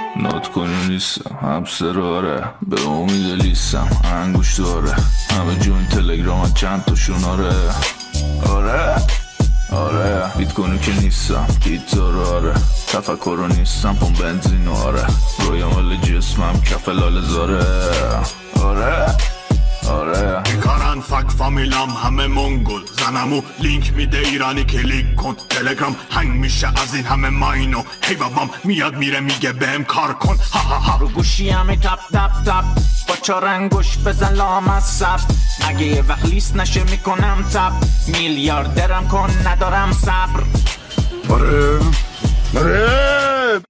نات کنی نیستم همسر آره به امید لیستم انگوش داره همه جون تلگرام چند تا شوناره آره بیت کنی که نیستم پیتزا رو آره تفکر رو نیستم پون بنزین و آره روی مال جسمم کف لال زاره آره بیکارن فک فامیلم همه منگل زنمو لینک میده ایرانی کلیک کن تلگرام هنگ میشه از این همه ماینو هی بابام میاد میره میگه بهم کار کن رو گوشی همه تپ تپ تپ با 4 انگوش بزن لامصب اگه یه وقت لیست نشه میکنم تپ میلیاردرم کن ندارم صبر آره